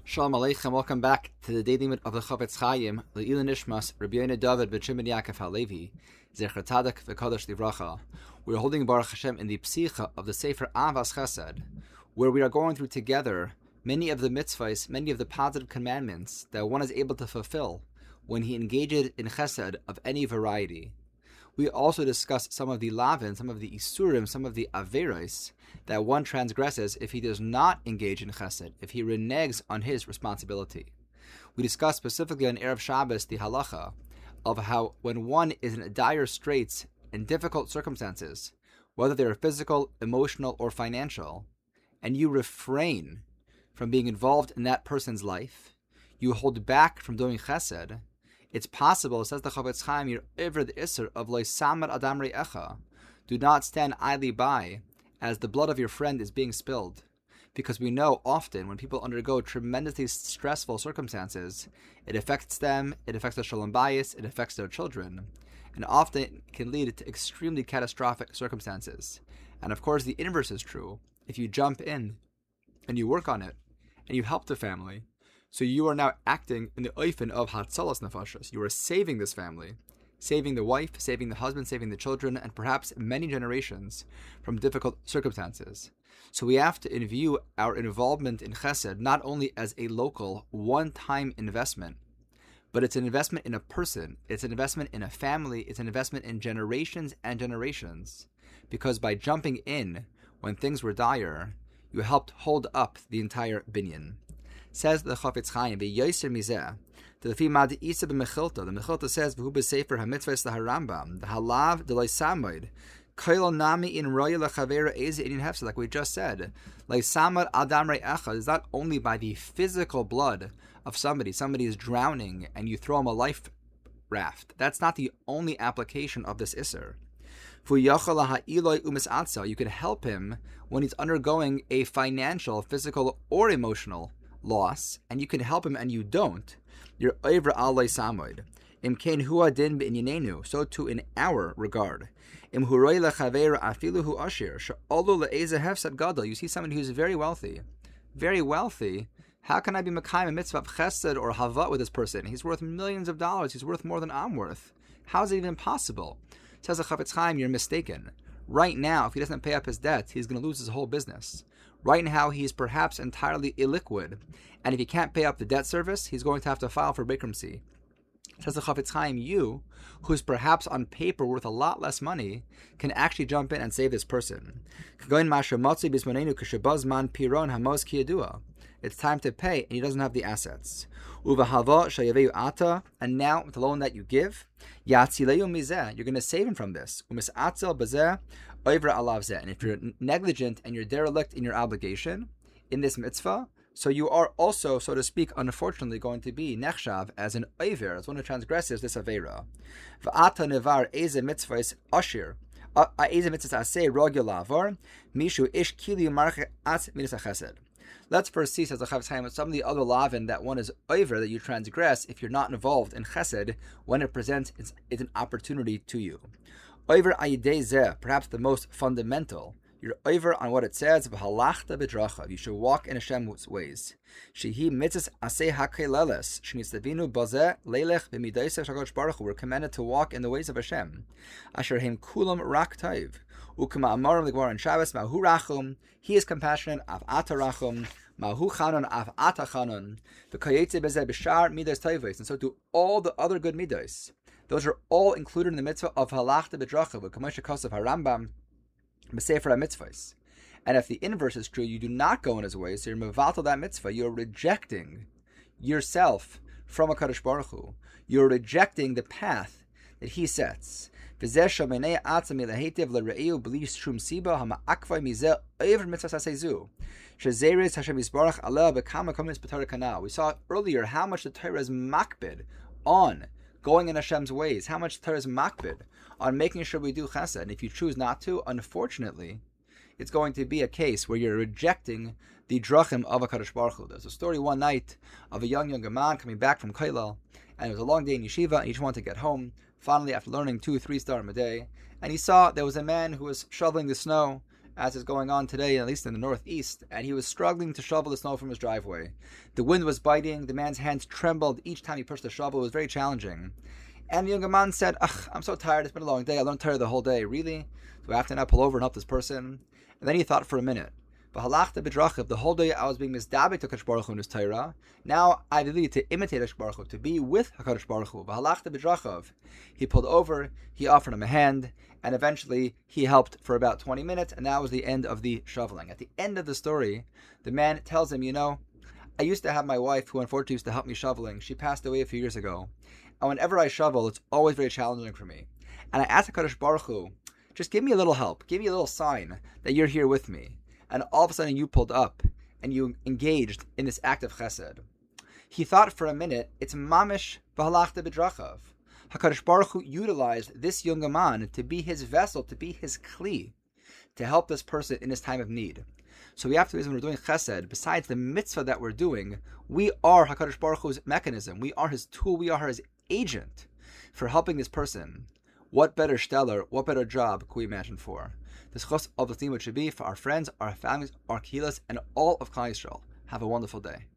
Shalom Aleichem, welcome back to the daily limit of the Chofetz Chaim, Le'ila Nishmas, Rabbi Yoina David ben Shimon Yaakov HaLevi, Zecher Tzadik v'Kadosh Livracha. We're holding Baruch Hashem in the Psicha of the Sefer Avas Chesed, where we are going through together many of the mitzvahs, many of the positive commandments that one is able to fulfill when he engages in Chesed of any variety. We also discuss some of the lavin, some of the isurim, some of the averos that one transgresses if he does not engage in chesed, if he reneges on his responsibility. We discuss specifically on Erev Shabbos the halacha of how when one is in dire straits and difficult circumstances, whether they are physical, emotional, or financial, and you refrain from being involved in that person's life, you hold back from doing chesed, it's possible, says the Chofetz Chaim, you're over the Isser of Lo Samar Adam Re'echa. Do not stand idly by as the blood of your friend is being spilled. Because we know often when people undergo tremendously stressful circumstances, it affects them, it affects their shalom bayis, it affects their children, and often can lead to extremely catastrophic circumstances. And of course the inverse is true. If you jump in and you work on it and you help the family, so you are now acting in the oifen of Hatzalas Nefashos. You are saving this family, saving the wife, saving the husband, saving the children, and perhaps many generations from difficult circumstances. So we have to view our involvement in Chesed not only as a local, one-time investment, but it's an investment in a person, it's an investment in a family, it's an investment in generations and generations. Because by jumping in when things were dire, you helped hold up the entire binyan. Says the Chofetz Chaim, "V'yoser mizeh." The Mechilta says, "V'hu b'sefer hamitzvahs laharambam the halav delay samoid koilo nami in roya lechavera eze in hefsed." Like we just said, like samad adam re'echa is not only by the physical blood of somebody. Somebody is drowning and you throw him a life raft. That's not the only application of this iser. You can help him when he's undergoing a financial, physical, or emotional loss, and you can help him and you don't. You're over alay samoid. Im kain hua din b'inyanenu, so too in our regard. Im huroi lechaver afilu hu ashir, she'olu le'eze hefsad gadol. You see somebody who's very wealthy. Very wealthy. How can I be mekayim a mitzvah of chesed or havat with this person? He's worth millions of dollars. He's worth more than I'm worth. How is it even possible? Says the Chofetz Chaim, you're mistaken. Right now, if he doesn't pay up his debt, he's going to lose his whole business. Right now, he's perhaps entirely illiquid, and if he can't pay up the debt service, he's going to have to file for bankruptcy. Says the Chofetz Chaim, you, who's perhaps on paper worth a lot less money, can actually jump in and save this person. It's time to pay, and he doesn't have the assets. And now, with the loan that you give, you're going to save him from this. And if you're negligent and you're derelict in your obligation in this mitzvah, so you are also, so to speak, unfortunately going to be nechshav as an oiver, as one who transgresses this avera. V'ata nevar eze mitzvahs ashir, eze mitzvahs aseh rogel lavar, mishu ish kili marche at midas chesed. Let's first see, says the Chofetz Chaim, some of the other lavin that one is oiver, that you transgress if you're not involved in chesed when it presents it's an opportunity to you. Oiver ayidei zeh, perhaps the most fundamental. You're over on what it says, v'halachta b'drachav. You should walk in Hashem's ways. Shehi mitzvahs aseh hakeleles. Shenitzavinu bazeh leilech b'midaysev shakadosh baruch hu. We're commanded to walk in the ways of Hashem. Asher heim kulam rak taiv. Ukema amarim l'gmar in Shabbos mahu rachum. He is compassionate. Av ata rachum. Mahu chanon av ata chanon. V'kayetze bezeh b'shar midas taivis. And so do all the other good midas. Those are all included in the mitzvah of halachta b'drachav. V'kamosh kosav harambam. B'sefer ha-mitzvahs. And if the inverse is true, you do not go in his ways, so you're mevatel that mitzvah. You're rejecting yourself from HaKadosh Baruch Hu. You're rejecting the path that he sets. V'zeh shomenei atzami lehetiv l're'eu b'li shum siba ha'ma'akvay mizeh oiver mitzvah sasezu. Shezeres Hashem yisbarach aleh v'kama komis b'torah kanal. We saw earlier how much the Torah is makbid on going in Hashem's ways, how much the Torah is makbid on making sure we do chesed. And if you choose not to, unfortunately, it's going to be a case where you're rejecting the drachim of HaKadosh Baruch Hu. There's a story one night of a young man coming back from Kollel, and it was a long day in yeshiva, and he just wanted to get home, finally after learning 2-3 star a day, and he saw there was a man who was shoveling the snow, as is going on today, at least in the Northeast, and he was struggling to shovel the snow from his driveway. The wind was biting, the man's hands trembled each time he pushed the shovel. It was very challenging. And the younger man said, I'm so tired, it's been a long day, I learned tired the whole day. Really? Do I have to now pull over and help this person? And then he thought for a minute. The whole day I was being misdabek to HaKadosh Baruch Hu in his Torah. Now I believe to imitate HaKadosh Baruch Hu, to be with HaKadosh Baruch Hu. He pulled over, he offered him a hand, and eventually he helped for about 20 minutes, and that was the end of the shoveling. At the end of the story, the man tells him, I used to have my wife, who unfortunately used to help me shoveling. She passed away a few years ago. And whenever I shovel, it's always very challenging for me. And I asked HaKadosh Baruch Hu, just give me a little help, give me a little sign that you're here with me. And all of a sudden you pulled up and you engaged in this act of chesed. He thought for a minute, it's mamish v'halachta b'drachav. HaKadosh Baruch Hu utilized this young man to be his vessel, to be his kli, to help this person in his time of need. So we have to realize when we're doing chesed, besides the mitzvah that we're doing, we are HaKadosh Baruch Hu's mechanism. We are his tool, we are his agent for helping this person. What better stellar, what better job could we imagine for? This chos of the theme should be for our friends, our families, our kehillas, and all of Klal Yisrael. Have a wonderful day.